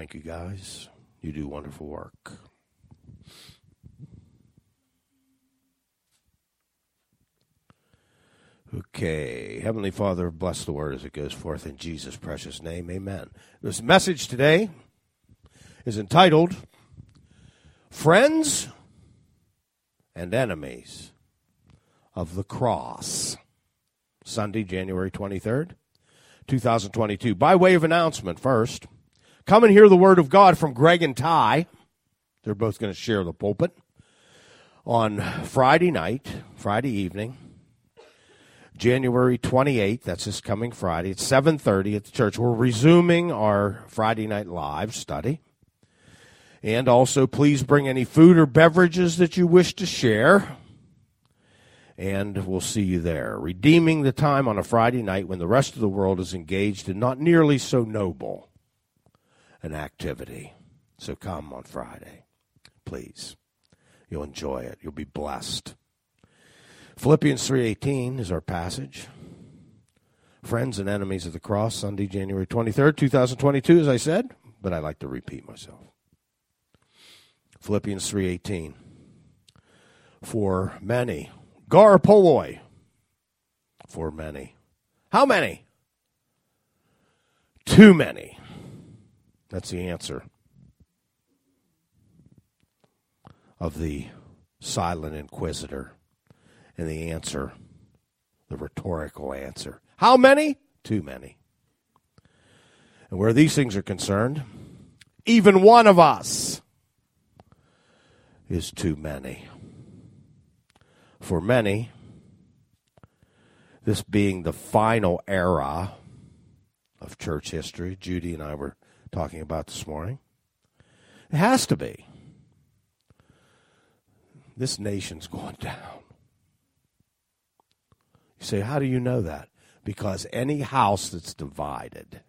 Thank you, guys. You do wonderful work. Okay. Heavenly Father, bless the word as it goes forth in Jesus' precious name. Amen. This message today is entitled, Friends and Enemies of the Cross. Sunday, January 23rd, 2022. By way of announcement first, come and hear the word of God from Greg and Ty. They're both going to share the pulpit on Friday evening, January 28th. That's this coming Friday. It's 7:30 at the church. We're resuming our Friday night live study. And also, please bring any food or beverages that you wish to share. And we'll see you there. Redeeming the time on a Friday night when the rest of the world is engaged in not nearly so noble an activity. So come on Friday, please. You'll enjoy it. You'll be blessed. Philippians 3:18 is our passage. Friends and enemies of the cross, Sunday, January 23rd, 2022, as I said, but I like to repeat myself. Philippians 3:18. For many, gar poloi, for many. How many? Too many. That's the answer of the silent inquisitor. And the answer, the rhetorical answer. How many? Too many. And where these things are concerned, even one of us is too many. For many, this being the final era of church history, Judy and I were talking about this morning, it has to be. This nation's going down. You say, how do you know that? Because any house that's divided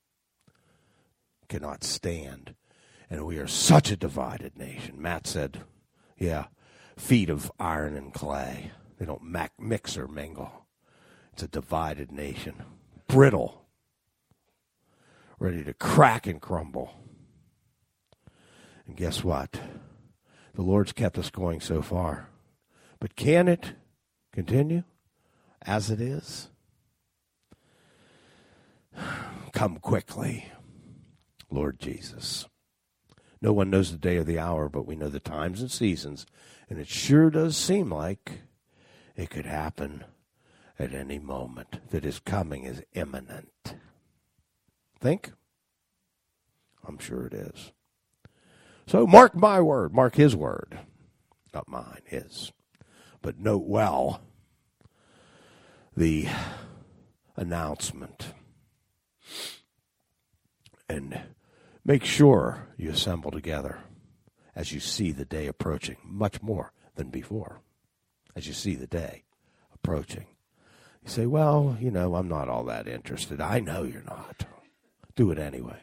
cannot stand. And we are such a divided nation. Matt said, yeah, feet of iron and clay. They don't mix or mingle. It's a divided nation. Brittle. Ready to crack and crumble. And guess what? The Lord's kept us going so far. But can it continue as it is? Come quickly, Lord Jesus. No one knows the day or the hour, but we know the times and seasons. And it sure does seem like it could happen at any moment, that his coming is imminent. Think? I'm sure it is. So mark my word, mark his word. Not mine, his. But note well the announcement. And make sure you assemble together as you see the day approaching, much more than before, as you see the day approaching. You say, well, I'm not all that interested. I know you're not. Do it anyway.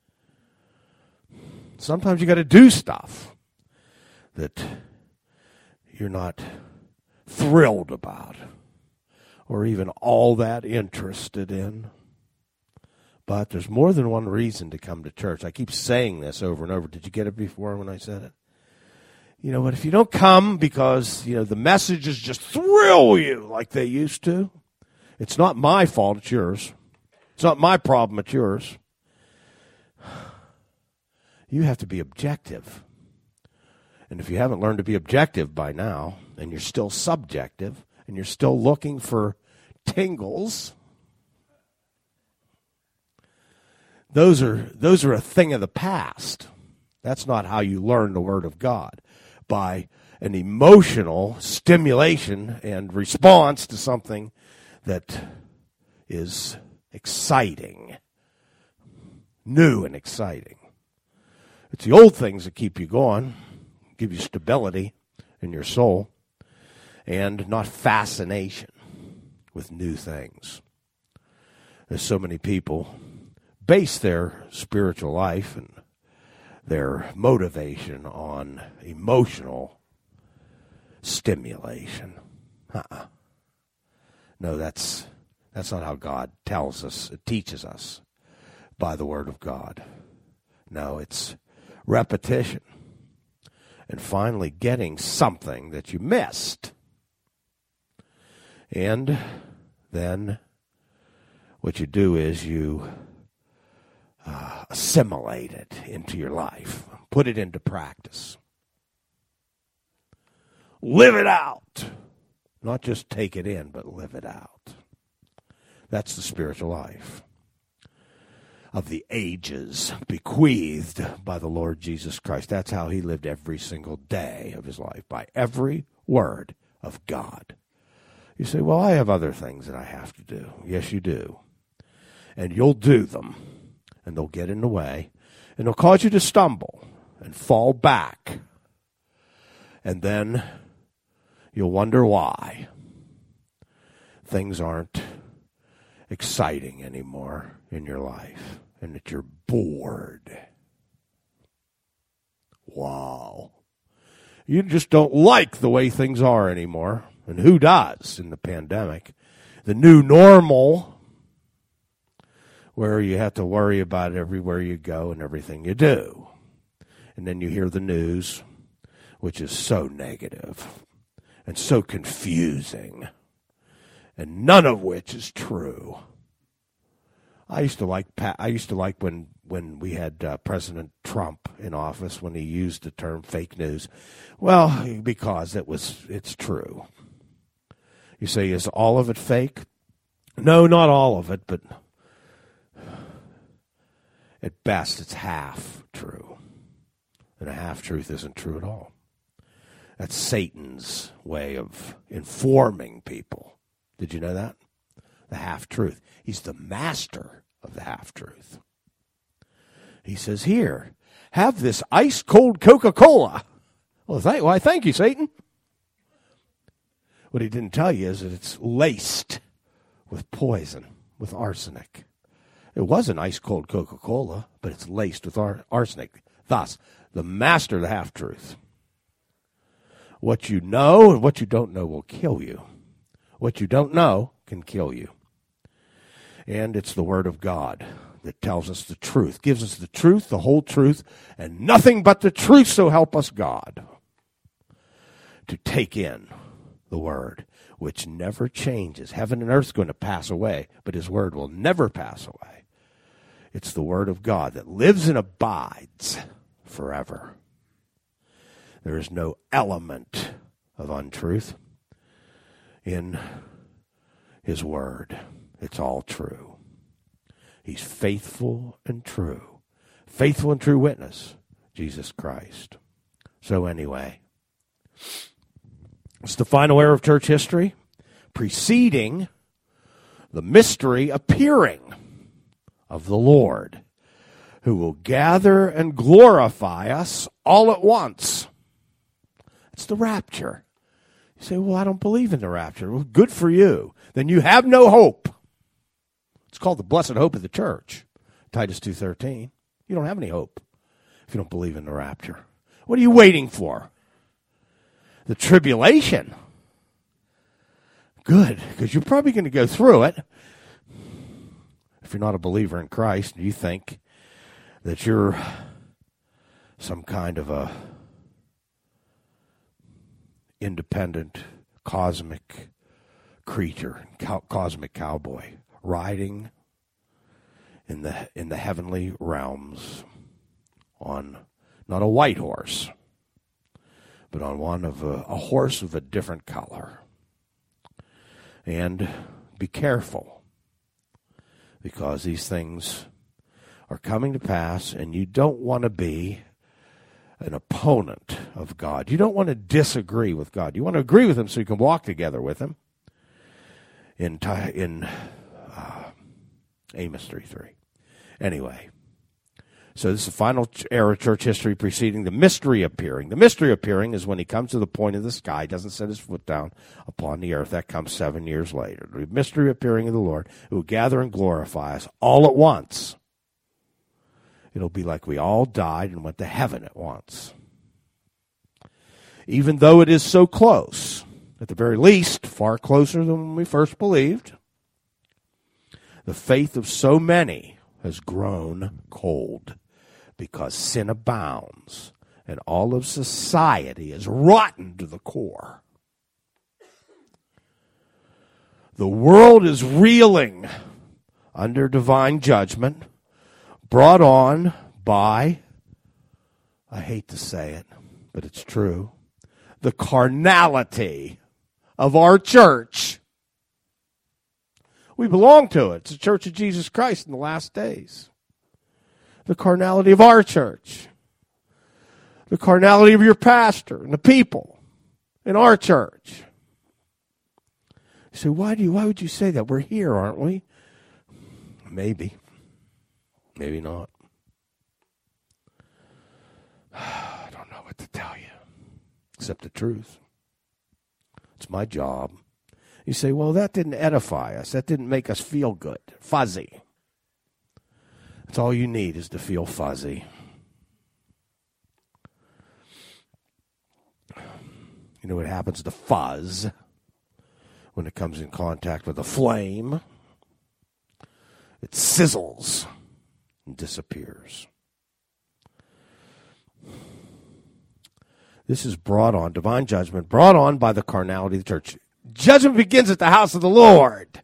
Sometimes you got to do stuff that you're not thrilled about or even all that interested in. But there's more than one reason to come to church. I keep saying this over and over. Did you get it before when I said it? You know what? If you don't come because, the messages just thrill you like they used to, it's not my fault, it's yours. It's not my problem, it's yours. You have to be objective. And if you haven't learned to be objective by now, and you're still subjective, and you're still looking for tingles, those are a thing of the past. That's not how you learn the Word of God. By an emotional stimulation and response to something that is exciting, new and exciting. It's the old things that keep you going, give you stability in your soul, and not fascination with new things. There's so many people base their spiritual life and their motivation on emotional stimulation. No, that's not how God tells us, teaches us by the Word of God. No, it's repetition. And finally getting something that you missed. And then what you do is you assimilate it into your life. Put it into practice. Live it out. Not just take it in, but live it out. That's the spiritual life of the ages bequeathed by the Lord Jesus Christ. That's how he lived every single day of his life, by every word of God. You say, well, I have other things that I have to do. Yes, you do. And you'll do them, and they'll get in the way, and they'll cause you to stumble and fall back. And then you'll wonder why things aren't exciting anymore in your life, and that you're bored. Wow. You just don't like the way things are anymore. And who does in the pandemic? The new normal, where you have to worry about it everywhere you go and everything you do. And then you hear the news, which is so negative and so confusing, and none of which is true. I used to like when we had President Trump in office, when he used the term fake news. Well, because it's true. You say, is all of it fake? No, not all of it, but at best it's half true. And a half-truth isn't true at all. That's Satan's way of informing people. Did you know that? The half-truth. He's the master of the half-truth. He says, here, have this ice-cold Coca-Cola. Well, thank you, Satan. What he didn't tell you is that it's laced with poison, with arsenic. It was an ice-cold Coca-Cola, but it's laced with arsenic. Thus, the master of the half-truth. What you know and what you don't know will kill you. What you don't know can kill you. And it's the Word of God that tells us the truth, gives us the truth, the whole truth, and nothing but the truth, so help us God. To take in the Word, which never changes. Heaven and earth is going to pass away, but his Word will never pass away. It's the Word of God that lives and abides forever. There is no element of untruth in his Word. It's all true. He's faithful and true. Faithful and true witness, Jesus Christ. So anyway, it's the final era of church history, preceding the mystery appearing of the Lord, who will gather and glorify us all at once. It's the rapture. You say, well, I don't believe in the rapture. Well, good for you. Then you have no hope. It's called the blessed hope of the church, Titus 2:13. You don't have any hope if you don't believe in the rapture. What are you waiting for? The tribulation. Good, because you're probably going to go through it. If you're not a believer in Christ, you think that you're some kind of a independent, cosmic creature, cosmic cowboy, riding in the heavenly realms on not a white horse, but on one of a horse of a different color. And be careful, because these things are coming to pass, and you don't want to be an opponent of God. You don't want to disagree with God. You want to agree with him so you can walk together with him. In Amos 3:3. Anyway, so this is the final era of church history preceding the mystery appearing. The mystery appearing is when he comes to the point of the sky, doesn't set his foot down upon the earth. That comes 7 years later. The mystery appearing of the Lord, who will gather and glorify us all at once. It'll be like we all died and went to heaven at once. Even though it is so close, at the very least, far closer than when we first believed, the faith of so many has grown cold because sin abounds and all of society is rotten to the core. The world is reeling under divine judgment brought on by, I hate to say it, but it's true, the carnality of our church. We belong to it. It's the Church of Jesus Christ in the last days. The carnality of our church. The carnality of your pastor and the people in our church. You say, why would you say that? We're here, aren't we? Maybe. Maybe not. I don't know what to tell you, except the truth. It's my job. You say, well, that didn't edify us. That didn't make us feel good. Fuzzy. That's all you need is to feel fuzzy. You know what happens to fuzz when it comes in contact with a flame? It sizzles and disappears. This is brought on, divine judgment, brought on by the carnality of the church. Judgment begins at the house of the Lord.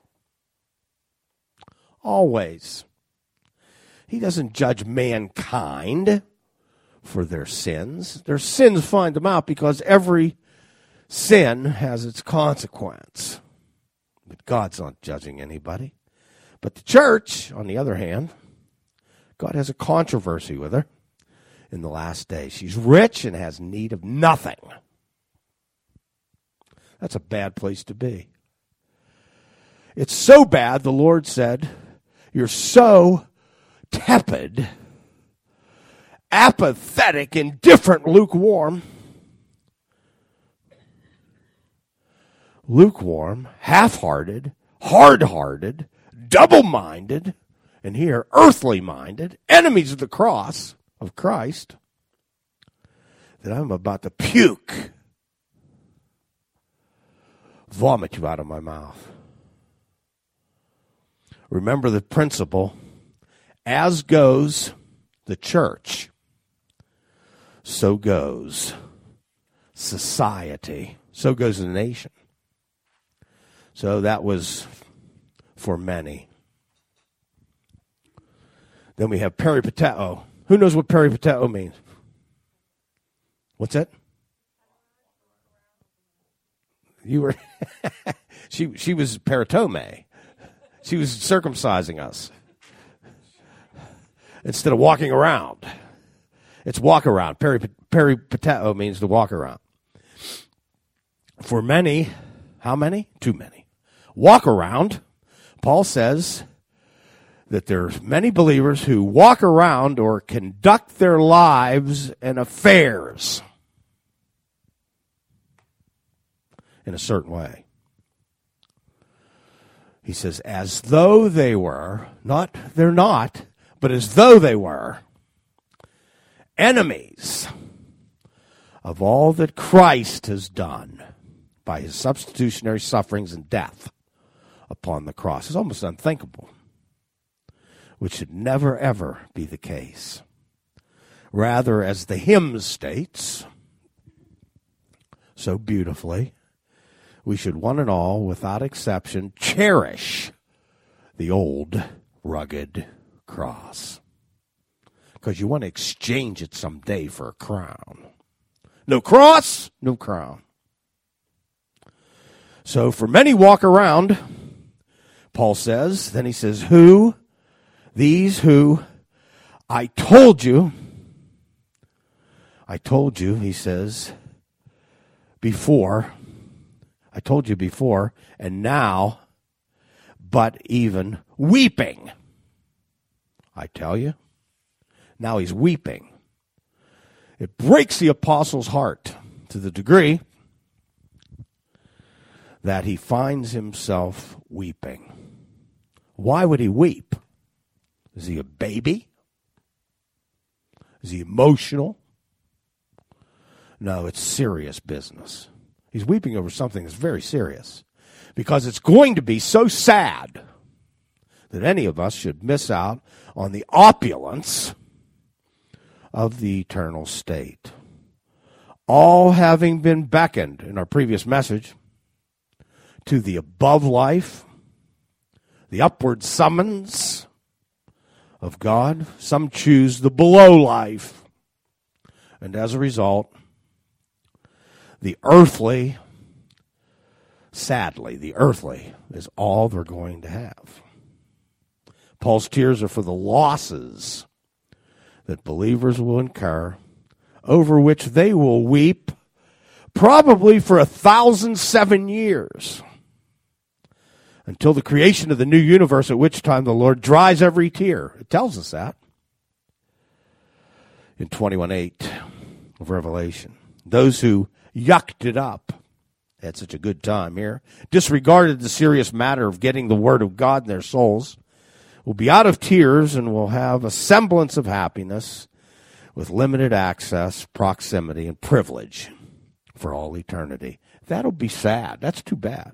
Always. He doesn't judge mankind for their sins. Their sins find them out because every sin has its consequence. But God's not judging anybody. But the church, on the other hand, God has a controversy with her in the last days. She's rich and has need of nothing. That's a bad place to be. It's so bad, the Lord said, you're so tepid, apathetic, indifferent, lukewarm, half-hearted, hard-hearted, double-minded, and here, earthly-minded, enemies of the cross of Christ, that I'm about to puke, vomit you out of my mouth. Remember the principle, as goes the church, so goes society, so goes the nation. So that was for many. Then we have peripateo. Who knows what peripateo means? What's that? You were she was peritome. She was circumcising us. Instead of walking around. It's walk around. Peripateo means to walk around. For many, how many? Too many. Walk around. Paul says that there's many believers who walk around or conduct their lives and affairs in a certain way. He says, as though they were, they're not, but as though they were enemies of all that Christ has done by his substitutionary sufferings and death upon the cross. It's almost unthinkable, which should never, ever be the case. Rather, as the hymn states so beautifully, we should one and all, without exception, cherish the old rugged cross. Because you want to exchange it someday for a crown. No cross, no crown. So for many walk around, Paul says, then he says, these who I told you, he says, I told you before, and now, but even weeping. I tell you, now he's weeping. It breaks the apostle's heart to the degree that he finds himself weeping. Why would he weep? Is he a baby? Is he emotional? No, it's serious business. He's weeping over something that's very serious because it's going to be so sad that any of us should miss out on the opulence of the eternal state. All having been beckoned in our previous message to the above life, the upward summons of God. Some choose the below life. And as a result, the earthly, sadly, the earthly is all they're going to have. Paul's tears are for the losses that believers will incur, over which they will weep probably for 1,007 years, until the creation of the new universe, at which time the Lord dries every tear. It tells us that in 21:8 of Revelation. Those who yucked it up, had such a good time here, disregarded the serious matter of getting the word of God in their souls, will be out of tears and will have a semblance of happiness with limited access, proximity, and privilege for all eternity. That'll be sad. That's too bad.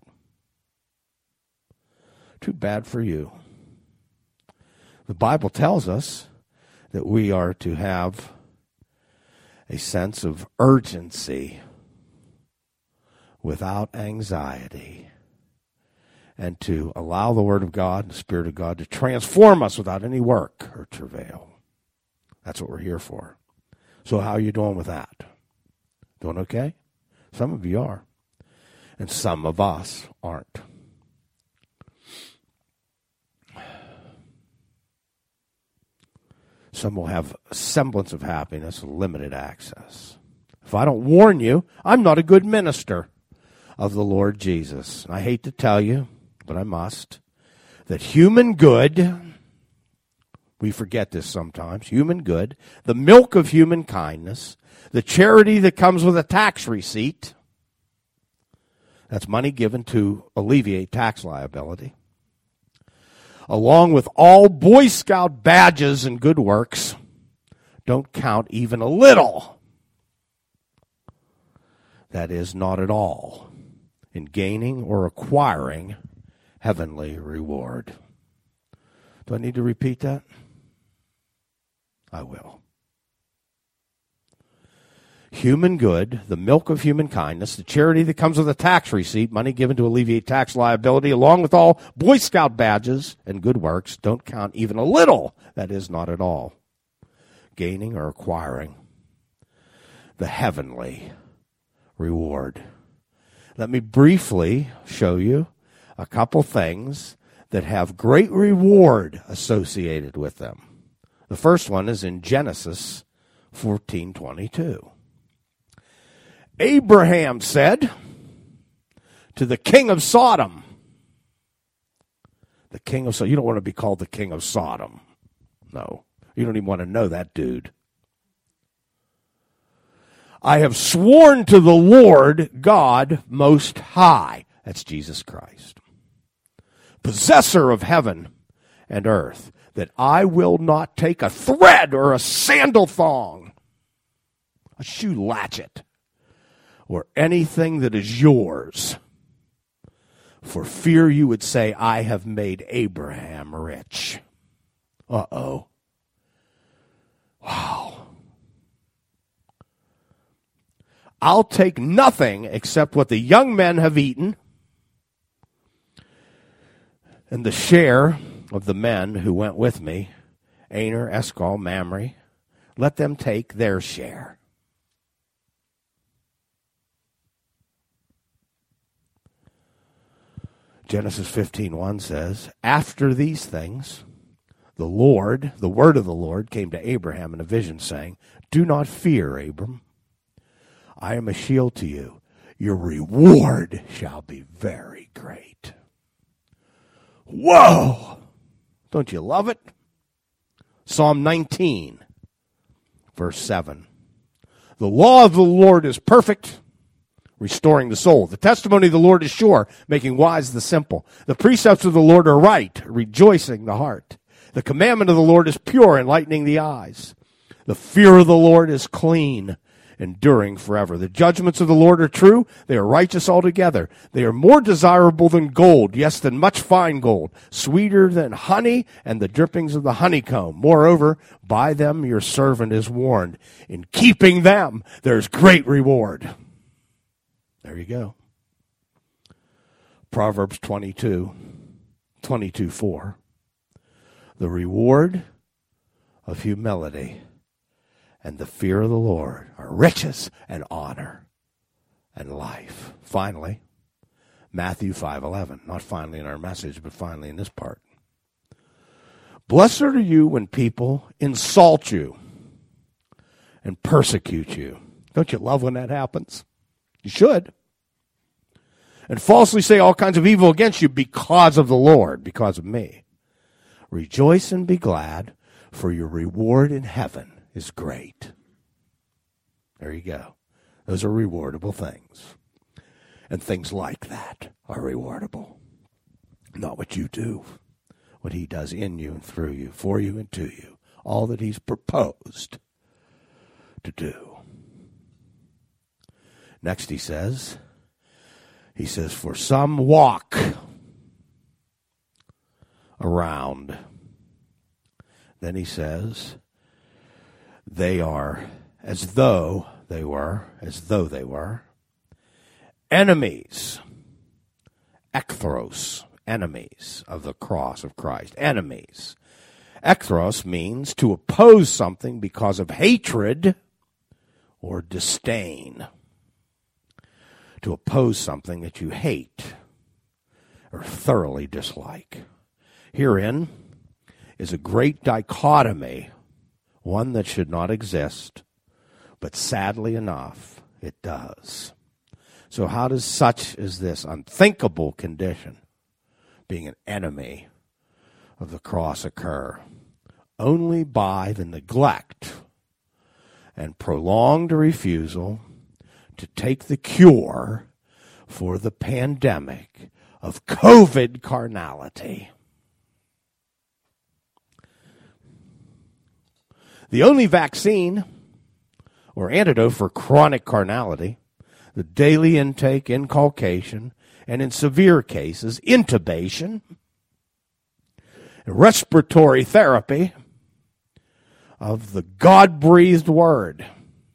Too bad for you. The Bible tells us that we are to have a sense of urgency without anxiety, and to allow the Word of God and the Spirit of God to transform us without any work or travail. That's what we're here for. So how are you doing with that? Doing okay? Some of you are. And some of us aren't. Some will have a semblance of happiness, limited access. If I don't warn you, I'm not a good minister of the Lord Jesus. I hate to tell you, but I must, that human good, we forget this sometimes, human good, the milk of human kindness, the charity that comes with a tax receipt, that's money given to alleviate tax liability, along with all Boy Scout badges and good works, don't count even a little. That is, not at all, in gaining or acquiring heavenly reward. Do I need to repeat that? I will. Human good, the milk of human kindness, the charity that comes with a tax receipt, money given to alleviate tax liability, along with all Boy Scout badges and good works, don't count even a little, that is, not at all, gaining or acquiring the heavenly reward. Let me briefly show you a couple things that have great reward associated with them. The first one is in Genesis 14:22. Abraham said to the king of Sodom, the king of Sodom, you don't want to be called the king of Sodom. No, you don't even want to know that dude. I have sworn to the Lord God Most High, that's Jesus Christ, possessor of heaven and earth, that I will not take a thread or a sandal thong, a shoe latchet, or anything that is yours, for fear you would say, I have made Abraham rich. Uh-oh. Wow. I'll take nothing except what the young men have eaten and the share of the men who went with me, Aner, Eshcol, Mamre. Let them take their share. Genesis 15:1 says, after these things, the Lord, the word of the Lord, came to Abraham in a vision, saying, do not fear, Abram. I am a shield to you. Your reward shall be very great. Whoa! Don't you love it? Psalm 19, verse 7. The law of the Lord is perfect, restoring the soul. The testimony of the Lord is sure, making wise the simple. The precepts of the Lord are right, rejoicing the heart. The commandment of the Lord is pure, enlightening the eyes. The fear of the Lord is clean, enduring forever. The judgments of the Lord are true. They are righteous altogether. They are more desirable than gold, yes, than much fine gold, sweeter than honey and the drippings of the honeycomb. Moreover, by them your servant is warned. In keeping them, there's great reward. There you go. Proverbs 22:4. The reward of humility and the fear of the Lord are riches and honor and life. Finally, Matthew 5:11. Not finally in our message, but finally in this part. Blessed are you when people insult you and persecute you. Don't you love when that happens? You should. And falsely say all kinds of evil against you because of the Lord, because of me. Rejoice and be glad, for your reward in heaven is great. There you go. Those are rewardable things. And things like that are rewardable. Not what you do, what he does in you and through you, for you and to you. All that he's proposed to do. Next he says, for some walk around. Then he says, they are as though they were enemies, ekthros, enemies of the cross of Christ, enemies. Ekthros means to oppose something because of hatred or disdain. To oppose something that you hate or thoroughly dislike. Herein is a great dichotomy, one that should not exist, but sadly enough, it does. So how does such as this unthinkable condition, being an enemy of the cross, occur? Only by the neglect and prolonged refusal to take the cure for the pandemic of COVID carnality. The only vaccine or antidote for chronic carnality, the daily intake, inculcation, and in severe cases, intubation, respiratory therapy of the God-breathed word.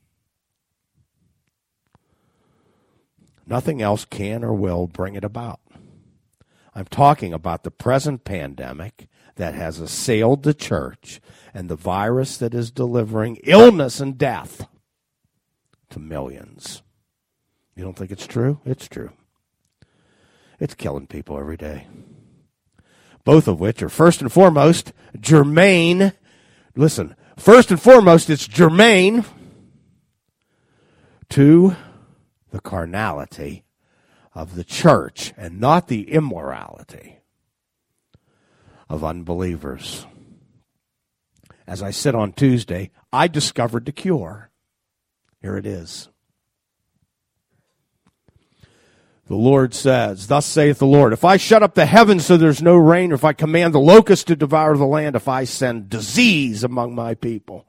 Nothing else can or will bring it about. I'm talking about the present pandemic that has assailed the church and the virus that is delivering illness and death to millions. You don't think it's true? It's true. It's killing people every day. Both of which are first and foremost germane. Listen, first and foremost, it's germane to the carnality of the church and not the immorality of unbelievers. As I said on Tuesday, I discovered the cure. Here it is. The Lord says, thus saith the Lord, if I shut up the heavens so there's no rain, or if I command the locusts to devour the land, if I send disease among my people,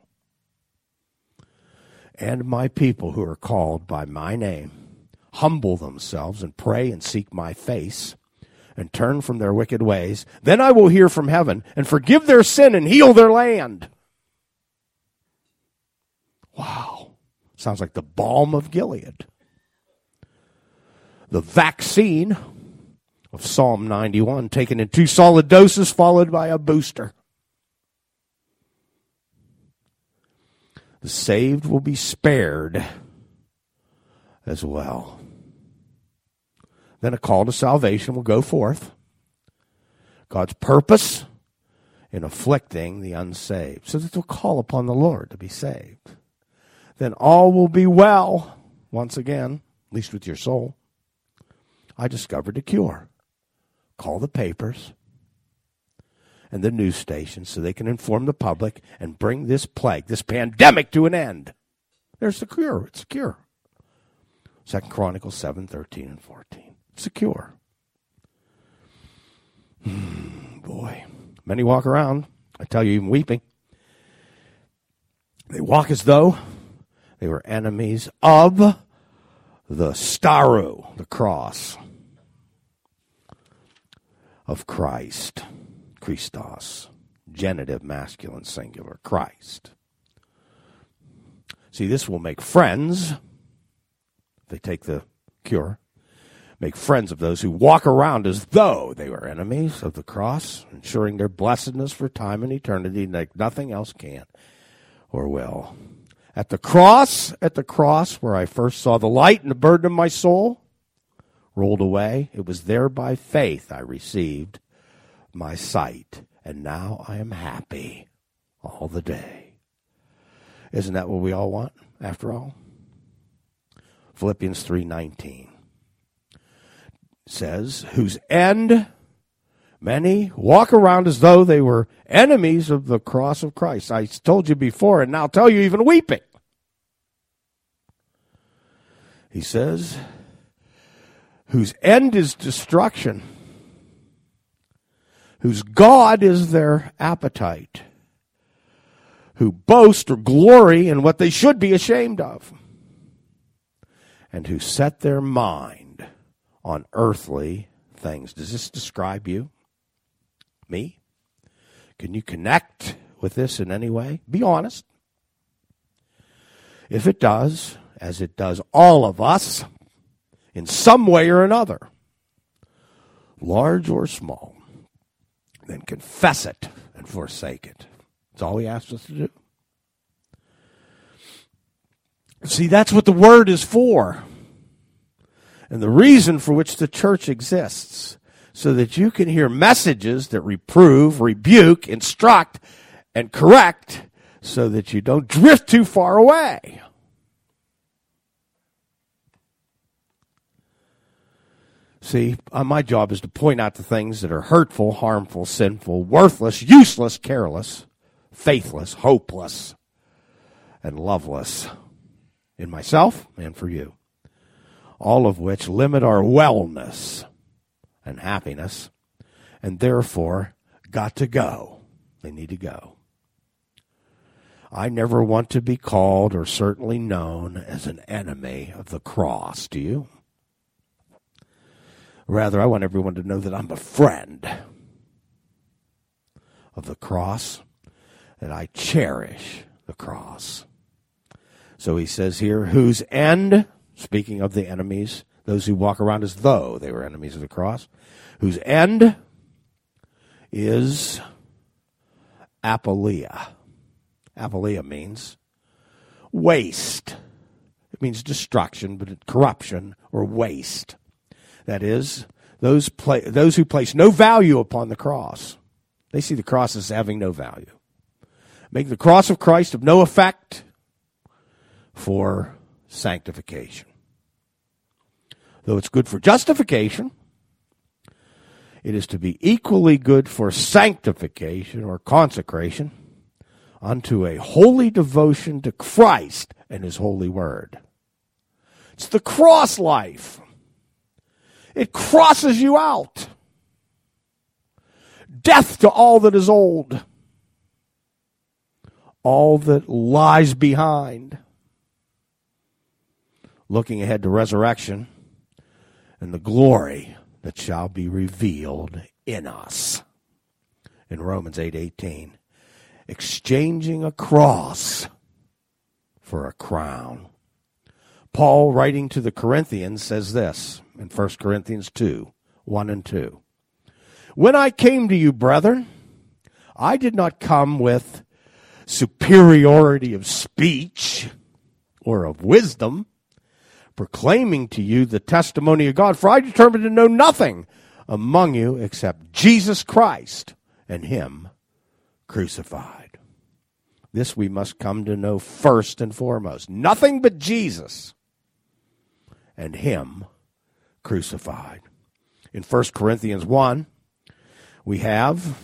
and my people who are called by my name humble themselves and pray and seek my face and turn from their wicked ways, then I will hear from heaven and forgive their sin and heal their land. Wow. Sounds like the balm of Gilead. The vaccine of Psalm 91, taken in 2 solid doses followed by a booster. The saved will be spared as well. Then a call to salvation will go forth. God's purpose in afflicting the unsaved, so that they'll call upon the Lord to be saved. Then all will be well once again, at least with your soul. I discovered a cure. Call the papers and the news stations so they can inform the public and bring this plague, this pandemic, to an end. There's the cure. It's a cure. 2 Chronicles 7:13 and 14. It's a cure. Boy. Many walk around, I tell you, even weeping. They walk as though They were enemies of the staru, the cross of Christ. Christos. Genitive, masculine, singular. Christ. See, this will make friends, if they take the cure, make friends of those who walk around as though they were enemies of the cross, ensuring their blessedness for time and eternity like nothing else can or will. At the cross where I first saw the light and the burden of my soul rolled away, it was there by faith I received my sight, and now I am happy all the day. Isn't that what we all want, after all? Philippians 3:19 says, whose end many walk around as though they were enemies of the cross of Christ. I told you before, and now I'll tell you even weeping. He says, whose end is destruction, whose God is their appetite, who boast or glory in what they should be ashamed of, and who set their mind on earthly things. Does this describe you? Me? Can you connect with this in any way? Be honest. If it does, as it does all of us, in some way or another, large or small, then confess it and forsake it. That's all he asks us to do. See, that's what the Word is for. And the reason for which the church exists, so that you can hear messages that reprove, rebuke, instruct, and correct, so that you don't drift too far away. See, my job is to point out the things that are hurtful, harmful, sinful, worthless, useless, careless, faithless, hopeless, and loveless in myself and for you. All of which limit our wellness and happiness, and therefore got to go. They need to go. I never want to be called or certainly known as an enemy of the cross. Do you? Rather, I want everyone to know that I'm a friend of the cross, that I cherish the cross. So he says here, whose end, speaking of the enemies, those who walk around as though they were enemies of the cross, whose end is apoleia. Apoleia means waste. It means destruction, but corruption or waste. That is, those who place no value upon the cross. They see the cross as having no value. Make the cross of Christ of no effect for sanctification. Though it's good for justification, it is to be equally good for sanctification or consecration unto a holy devotion to Christ and his holy word. It's the cross life. It crosses you out. Death to all that is old. All that lies behind. Looking ahead to resurrection and the glory that shall be revealed in us. In Romans 8:18, exchanging a cross for a crown. Paul, writing to the Corinthians, says this in 1 Corinthians 2:1 and 2. When I came to you, brethren, I did not come with superiority of speech or of wisdom, proclaiming to you the testimony of God, for I determined to know nothing among you except Jesus Christ and him crucified. This we must come to know first and foremost. Nothing but Jesus and him crucified. In 1 Corinthians 1, we have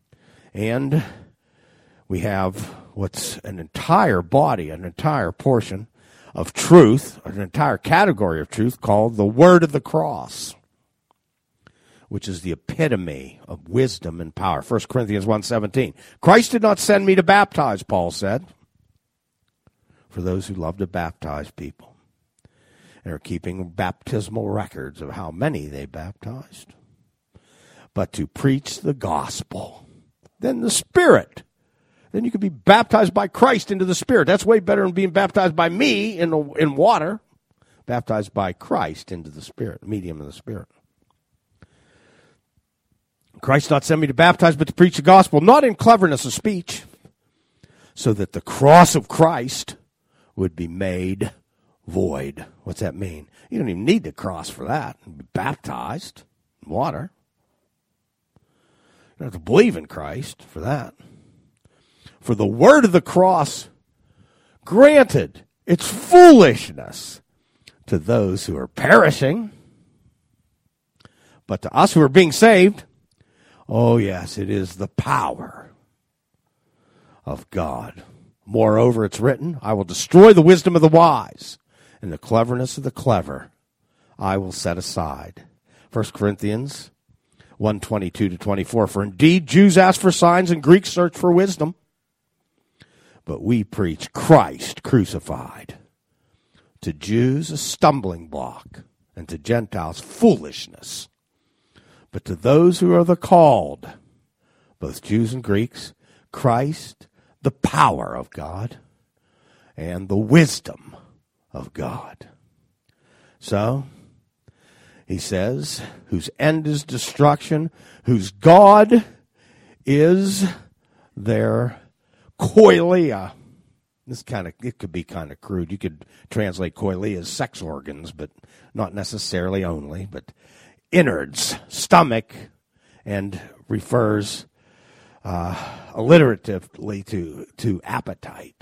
what's an entire body, an entire portion of truth, an entire category of truth called the word of the cross, which is the epitome of wisdom and power. 1 Corinthians 1:17. Christ did not send me to baptize, Paul said, for those who love to baptize people and are keeping baptismal records of how many they baptized, but to preach the gospel. Then the Spirit. Then you can be baptized by Christ into the Spirit. That's way better than being baptized by me in water. Baptized by Christ into the Spirit, medium of the Spirit. Christ not sent me to baptize, but to preach the gospel, not in cleverness of speech, so that the cross of Christ would be made void. What's that mean? You don't even need the cross for that. Be baptized in water. You don't have to believe in Christ for that. For the word of the cross, granted, it's foolishness to those who are perishing, but to us who are being saved, oh yes, it is the power of God. Moreover, it's written, I will destroy the wisdom of the wise, and the cleverness of the clever I will set aside. 1 Corinthians 1:22-24. For indeed Jews ask for signs and Greeks search for wisdom, but we preach Christ crucified. To Jews a stumbling block, and to Gentiles foolishness. But to those who are the called, both Jews and Greeks, Christ, the power of God, and the wisdom of God. So, he says, whose end is destruction, whose God is their koilia. It could be kind of crude. You could translate koilia as sex organs, but not necessarily only, but innards, stomach, and refers alliteratively to appetite,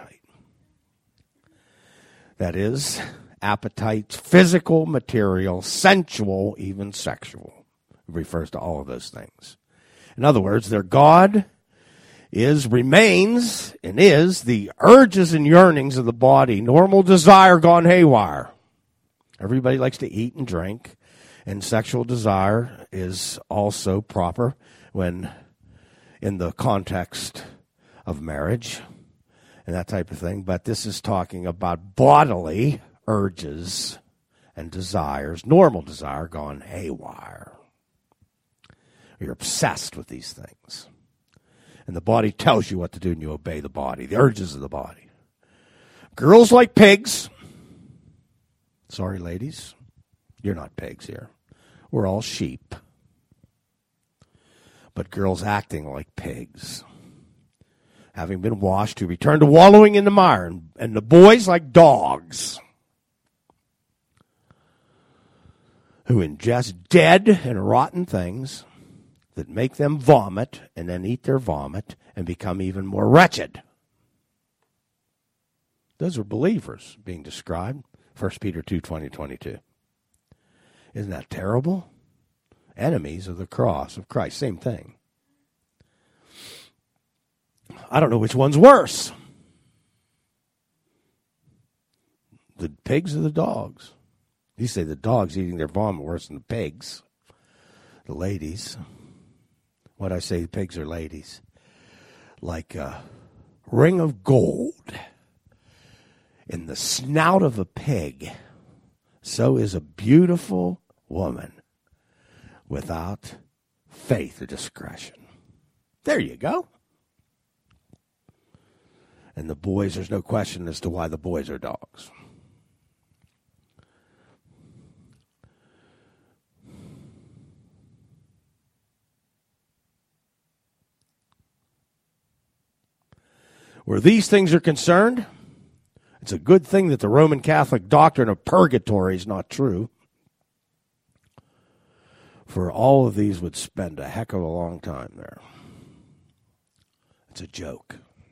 That is, appetites, physical, material, sensual, even sexual. It refers to all of those things. In other words, their God remains the urges and yearnings of the body, normal desire gone haywire. Everybody likes to eat and drink, and sexual desire is also proper when in the context of marriage and that type of thing. But this is talking about bodily urges and desires, normal desire gone haywire. You're obsessed with these things. And the body tells you what to do, and you obey the body, the urges of the body. Girls like pigs. Sorry, ladies. You're not pigs here. We're all sheep. But girls acting like pigs. Having been washed, who return to wallowing in the mire. And the boys like dogs, who ingest dead and rotten things that make them vomit and then eat their vomit and become even more wretched. Those are believers being described. 1 Peter 2:20-22. Isn't that terrible? Enemies of the cross of Christ. Same thing. I don't know which one's worse. The pigs or the dogs? You say the dogs eating their vomit worse than the pigs. The ladies. What I say, the pigs are ladies. Like a ring of gold in the snout of a pig, so is a beautiful woman without faith or discretion. There you go. And the boys, there's no question as to why the boys are dogs. Where these things are concerned, it's a good thing that the Roman Catholic doctrine of purgatory is not true. For all of these would spend a heck of a long time there. It's a joke.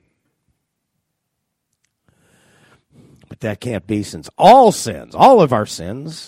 But that can't be, since all sins, all of our sins,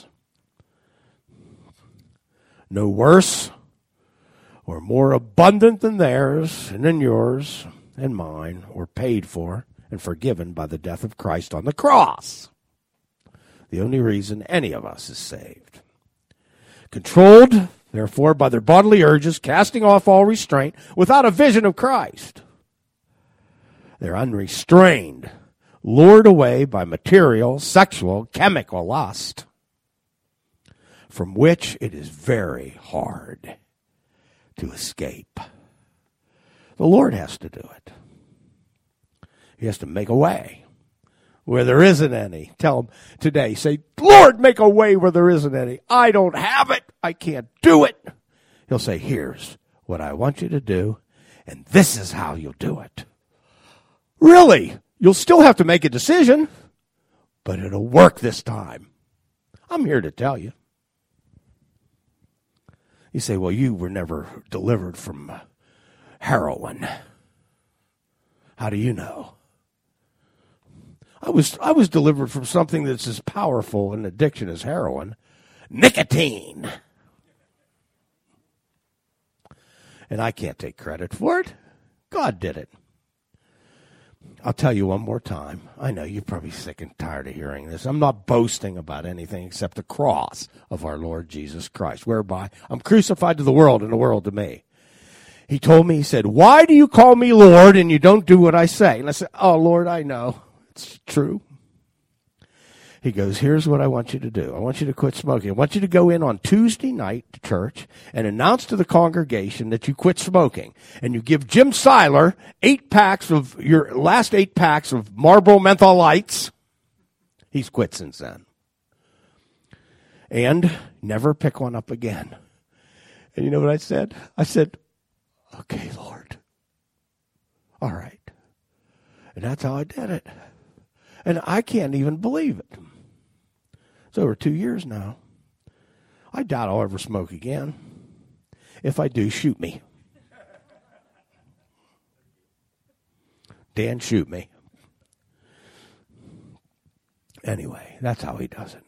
no worse or more abundant than theirs and than yours and mine, were paid for and forgiven by the death of Christ on the cross. The only reason any of us is saved. Controlled, therefore, by their bodily urges, casting off all restraint, without a vision of Christ. They're unrestrained, lured away by material, sexual, chemical lust, from which it is very hard to escape. The Lord has to do it. He has to make a way where there isn't any. Tell him today, say, Lord, make a way where there isn't any. I don't have it. I can't do it. He'll say, here's what I want you to do, and this is how you'll do it. Really? You'll still have to make a decision, but it'll work this time. I'm here to tell you. You say, well, you were never delivered from heroin. How do you know? I was delivered from something that's as powerful an addiction as heroin, nicotine. And I can't take credit for it. God did it. I'll tell you one more time. I know you're probably sick and tired of hearing this. I'm not boasting about anything except the cross of our Lord Jesus Christ, whereby I'm crucified to the world and the world to me. He told me, he said, why do you call me Lord and you don't do what I say? And I said, oh, Lord, I know. It's true. He goes, here's what I want you to do. I want you to quit smoking. I want you to go in on Tuesday night to church and announce to the congregation that you quit smoking. And you give Jim Seiler your last 8 packs of Marlboro Menthol Lights. He's quit since then. And never pick one up again. And you know what I said? I said, okay, Lord. All right. And that's how I did it. And I can't even believe it. It's over 2 years now. I doubt I'll ever smoke again. If I do, shoot me. Dan, shoot me. Anyway, that's how he does it.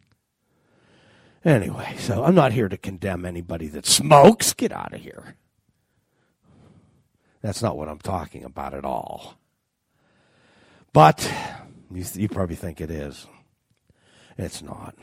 Anyway, so I'm not here to condemn anybody that smokes. Get out of here. That's not what I'm talking about at all. But you probably think it is. It's not.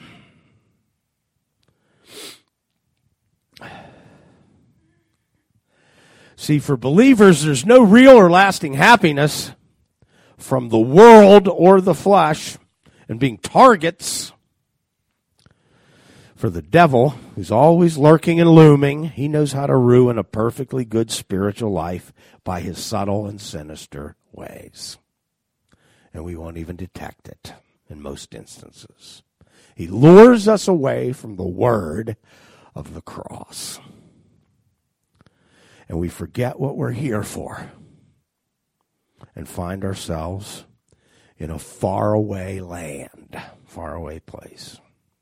See, for believers, there's no real or lasting happiness from the world or the flesh and being targets for the devil, who's always lurking and looming. He knows how to ruin a perfectly good spiritual life by his subtle and sinister ways. And we won't even detect it in most instances. He lures us away from the word of the cross. And we forget what we're here for and find ourselves in a faraway land, faraway place.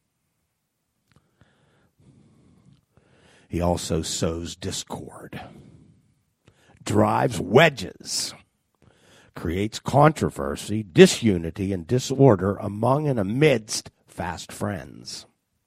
He also sows discord, drives wedges, creates controversy, disunity, and disorder among and amidst fast friends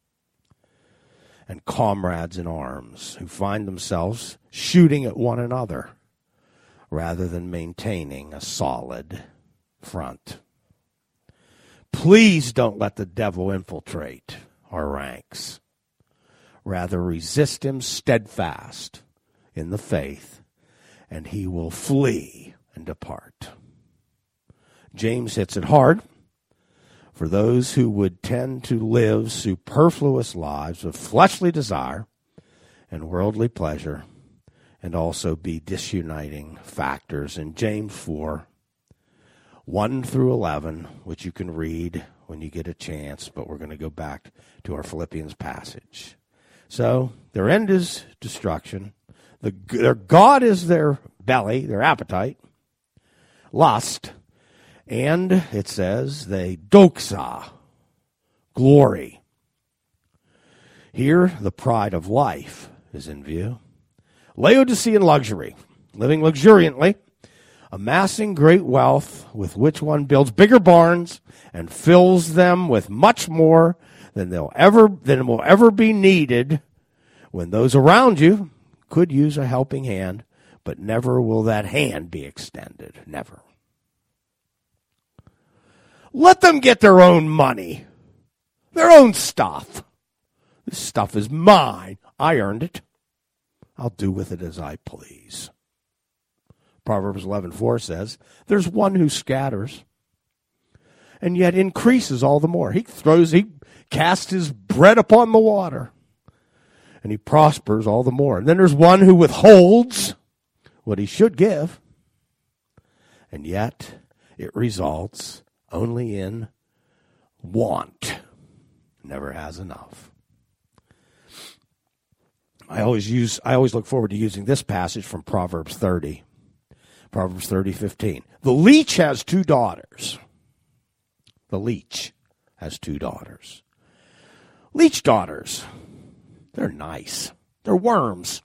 and comrades in arms who find themselves shooting at one another rather than maintaining a solid front. Please don't let the devil infiltrate our ranks. Rather, resist him steadfast in the faith, and he will flee and depart. James hits it hard. For those who would tend to live superfluous lives of fleshly desire and worldly pleasure, and also be disuniting factors. In James 4, 1 through 11, which you can read when you get a chance, but we're going to go back to our Philippians passage. So, their end is destruction. Their God is their belly, their appetite, lust, and it says they doxa, glory. Here, the pride of life is in view. Laodicean luxury, living luxuriantly, amassing great wealth with which one builds bigger barns and fills them with much more than will ever be needed, when those around you could use a helping hand, but never will that hand be extended. Never. Let them get their own money, their own stuff. This stuff is mine. I earned it. I'll do with it as I please. Proverbs 11:4 says, there's one who scatters and yet increases all the more. He casts his bread upon the water, and he prospers all the more. And then there's one who withholds what he should give, and yet it results only in want. Never has enough. I always look forward to using this passage from Proverbs 30. Proverbs 30:15. The leech has two daughters. The leech has two daughters. Leech daughters, they're nice. They're worms.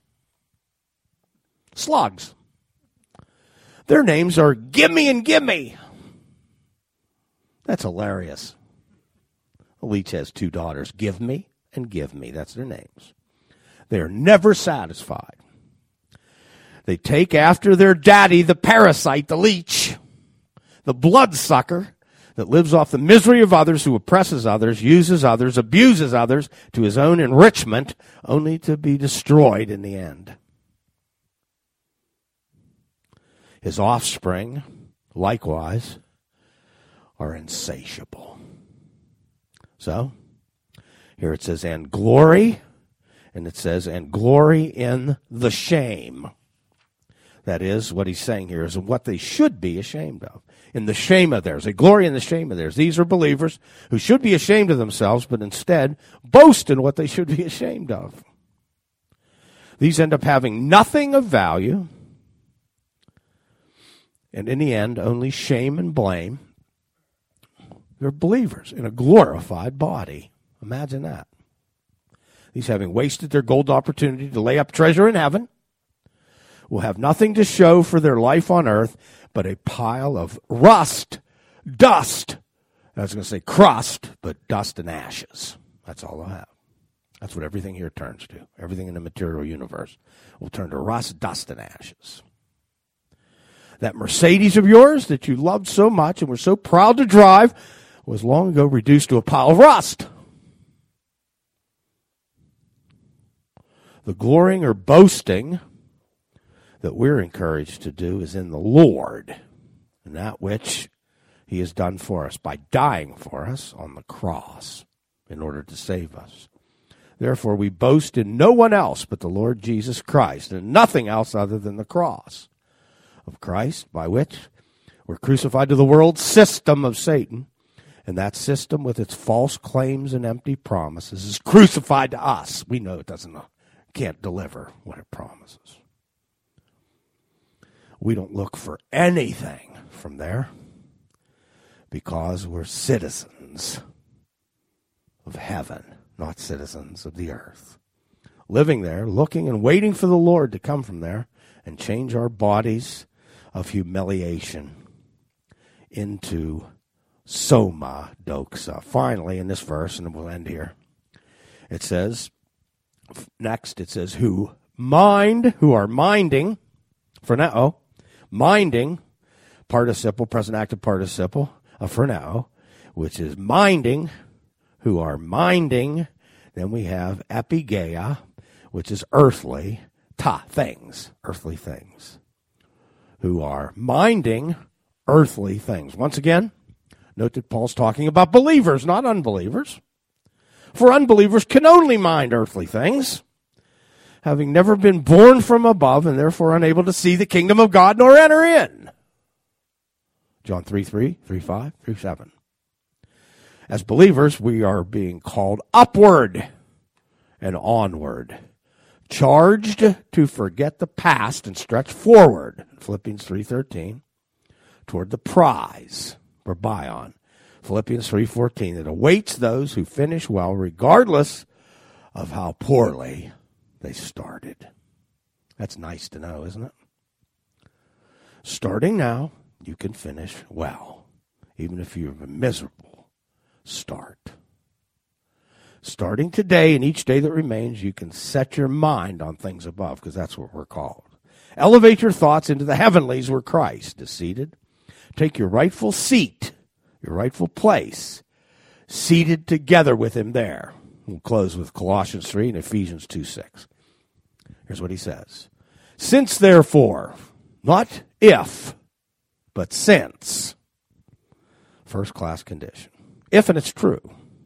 Slugs. Their names are Gimme and Gimme. That's hilarious. The leech has two daughters. Give me and give me. That's their names. They're never satisfied. They take after their daddy, the parasite, the leech, the bloodsucker that lives off the misery of others, who oppresses others, uses others, abuses others to his own enrichment, only to be destroyed in the end. His offspring, likewise, are insatiable. So, here it says, and glory, and it says, and glory in the shame. That is, what he's saying here is what they should be ashamed of. In the shame of theirs. They glory in the shame of theirs. These are believers who should be ashamed of themselves, but instead boast in what they should be ashamed of. These end up having nothing of value, and in the end, only shame and blame. They're believers in a glorified body. Imagine that. These, having wasted their gold opportunity to lay up treasure in heaven, will have nothing to show for their life on earth but a pile of rust, dust. I was going to say crust, but dust and ashes. That's all they'll have. That's what everything here turns to. Everything in the material universe will turn to rust, dust, and ashes. That Mercedes of yours that you loved so much and were so proud to drive was long ago reduced to a pile of rust. The glorying or boasting that we're encouraged to do is in the Lord and that which he has done for us by dying for us on the cross in order to save us. Therefore, we boast in no one else but the Lord Jesus Christ, and nothing else other than the cross of Christ, by which we're crucified to the world system of Satan, and that system with its false claims and empty promises is crucified to us. We know it can't deliver what it promises. We don't look for anything from there because we're citizens of heaven, not citizens of the earth. Living there, looking and waiting for the Lord to come from there and change our bodies of humiliation into soma doxa. Finally, in this verse, and we'll end here, it says, next it says, who are minding, phroneo, minding, participle, present active participle, a phroneo, which is minding, who are minding. Then we have epigeia, which is earthly, things, earthly things, who are minding earthly things. Once again, note that Paul's talking about believers, not unbelievers. For unbelievers can only mind earthly things, having never been born from above, and therefore unable to see the kingdom of God nor enter in. John 3:3, 3:5, 3:7. As believers, we are being called upward and onward, charged to forget the past and stretch forward, Philippians 3:13, toward the prize, or bion, Philippians 3:14, that awaits those who finish well, regardless of how poorly they started. That's nice to know, isn't it? Starting now, you can finish well, even if you have a miserable start. Starting today and each day that remains, you can set your mind on things above, because that's what we're called. Elevate your thoughts into the heavenlies where Christ is seated. Take your rightful seat, your rightful place, seated together with him there. We'll close with Colossians 3 and Ephesians 2:6. Here's what he says. Since, therefore, not if, but since. First-class condition. If, and it's true.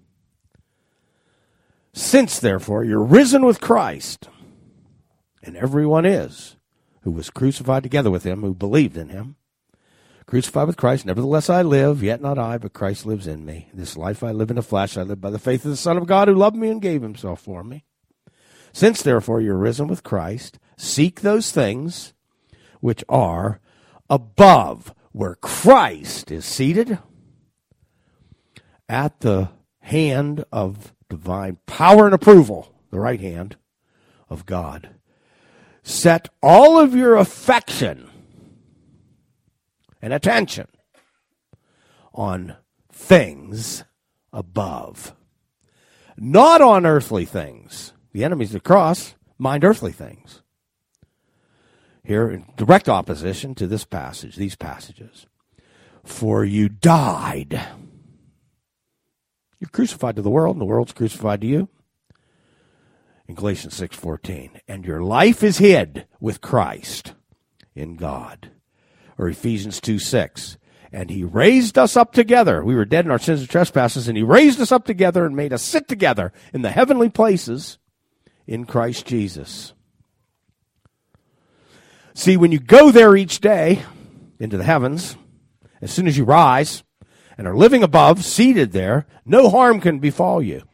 Since, therefore, you're risen with Christ, and everyone is, who was crucified together with him, who believed in him, crucified with Christ, nevertheless I live, yet not I, but Christ lives in me. This life I live in the flesh, I live by the faith of the Son of God, who loved me and gave himself for me. Since, therefore, you're risen with Christ, seek those things which are above, where Christ is seated at the hand of divine power and approval, the right hand of God. Set all of your affection and attention on things above, not on earthly things. The enemies of the cross mind earthly things. Here, in direct opposition to this passage, these passages. For you died. You're crucified to the world, and the world's crucified to you. In Galatians 6:14. And your life is hid with Christ in God. Or Ephesians 2:6. And he raised us up together. We were dead in our sins and trespasses, and he raised us up together and made us sit together in the heavenly places in Christ Jesus. See, when you go there each day into the heavens, as soon as you rise and are living above, seated there, no harm can befall you.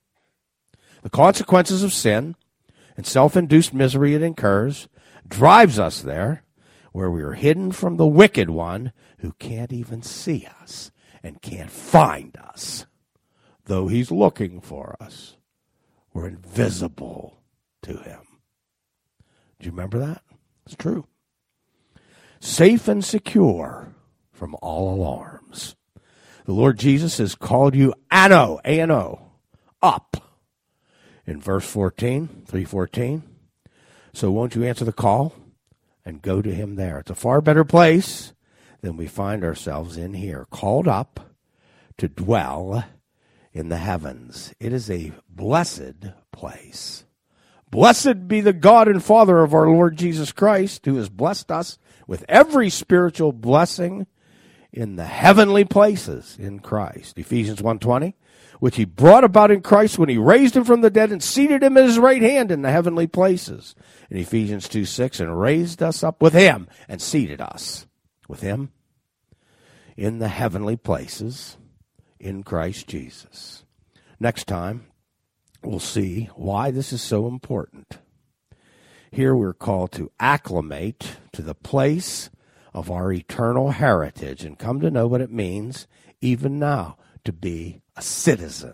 The consequences of sin and self-induced misery it incurs drives us there, where we are hidden from the wicked one who can't even see us and can't find us, though he's looking for us. We're invisible to him. Do you remember that? It's true. Safe and secure from all alarms. The Lord Jesus has called you ano, A-N-O, up. In verse 14, 3:14. So won't you answer the call and go to him there? It's a far better place than we find ourselves in here. Called up to dwell in the heavens. It is a blessed place. Blessed be the God and Father of our Lord Jesus Christ, who has blessed us with every spiritual blessing in the heavenly places in Christ. Ephesians 1:20, which he brought about in Christ when he raised him from the dead and seated him at his right hand in the heavenly places. In Ephesians 2:6, and raised us up with him and seated us with him in the heavenly places in Christ Jesus. Next time, we'll see why this is so important. Here we're called to acclimate to the place of our eternal heritage and come to know what it means even now to be a citizen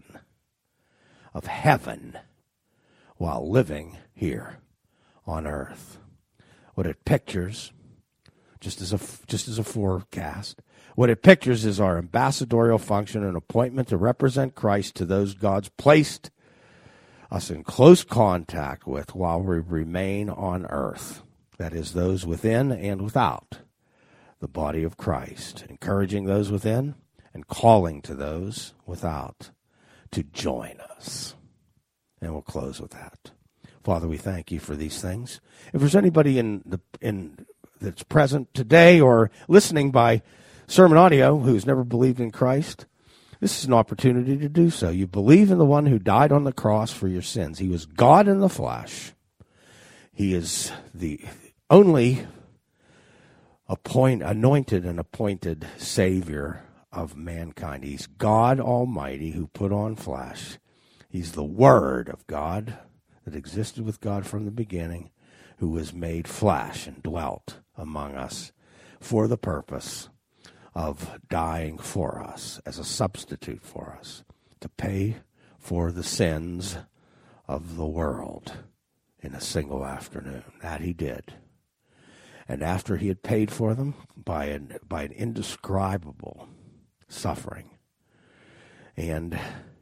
of heaven while living here on earth. What it pictures, just as a forecast, what it pictures is our ambassadorial function and appointment to represent Christ to those God's placed us in close contact with while we remain on earth. That is, those within and without the body of Christ, encouraging those within and calling to those without to join us. And we'll close with that. Father, we thank you for these things. If there's anybody that's present today or listening by sermon audio who's never believed in Christ, this is an opportunity to do so. You believe in the one who died on the cross for your sins. He was God in the flesh. He is the only anointed and appointed Savior of mankind. He's God Almighty who put on flesh. He's the Word of God that existed with God from the beginning, who was made flesh and dwelt among us for the purpose of dying for us as a substitute for us, to pay for the sins of the world in a single afternoon. That he did. And after he had paid for them by an indescribable suffering, and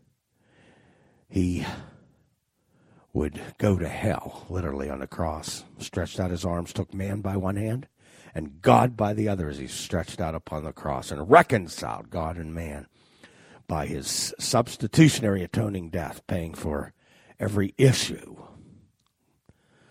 he would go to hell, literally on the cross, stretched out his arms, took man by one hand, and God by the other as he stretched out upon the cross and reconciled God and man by his substitutionary atoning death, paying for every issue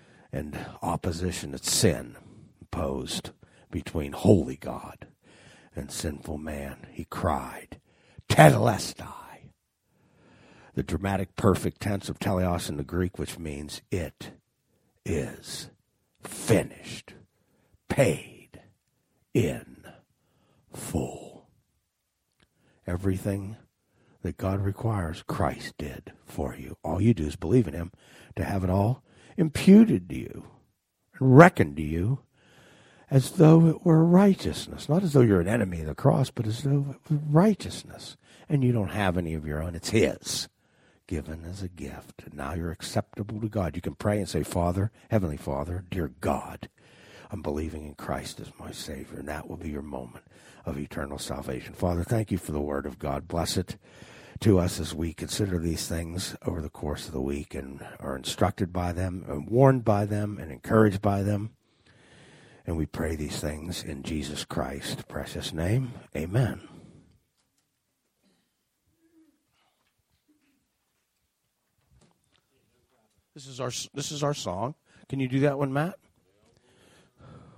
and opposition that sin posed between holy God and sinful man. He cried, tetelestai. The dramatic perfect tense of teleos in the Greek, which means it is finished, paid in full. Everything that God requires, Christ did for you. All you do is believe in him to have it all imputed to you and reckoned to you as though it were righteousness. Not as though you're an enemy of the cross, but as though it was righteousness. And you don't have any of your own. It's his, given as a gift. And now you're acceptable to God. You can pray and say, Father, Heavenly Father, dear God, I'm believing in Christ as my Savior. And that will be your moment of eternal salvation. Father, thank you for the word of God. Bless it to us as we consider these things over the course of the week and are instructed by them, and warned by them, and encouraged by them. And we pray these things in Jesus Christ's precious name. Amen. This is our song. Can you do that one, Matt?